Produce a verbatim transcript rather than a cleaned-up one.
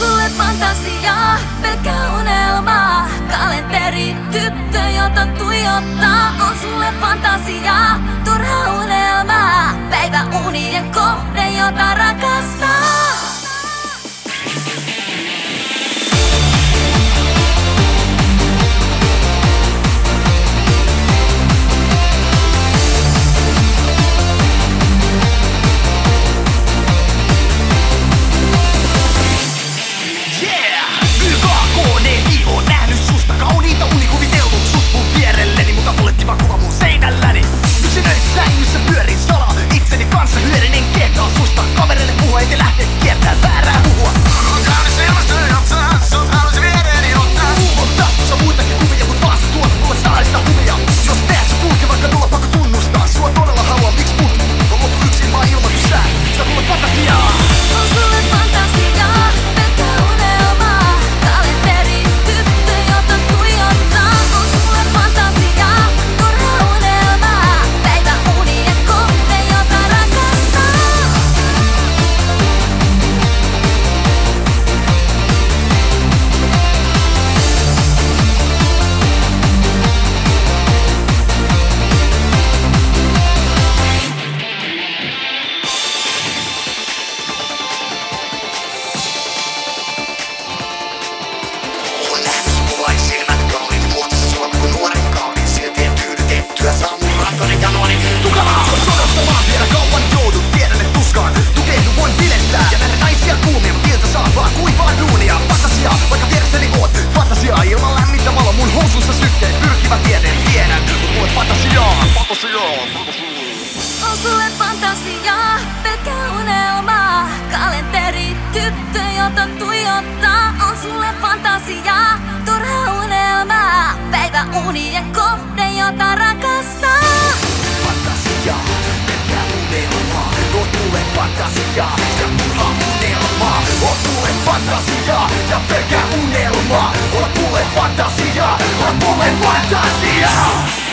sulle fantasiaa, pelkkä unelmaa. Kalenteri, tyttö, jota tuijottaa. On sulle fantasiaa, turha unelmaa. Päivä unien kohde, jota rakastaa. On sulle fantasiaa, pelkkä unelmaa. Kalenteri, tyttö, jota tuijottaa. On sulle fantasiaa, turha unelmaa. Päivä unien kohde, jota rakastaa. Fantasiaa, pelkkä unelmaa. On sulle fantasiaa, ja turha unelmaa. On sulle fantasiaa, ja pelkkä unelmaa. On sulle fantasiaa, on sulle fantasiaa.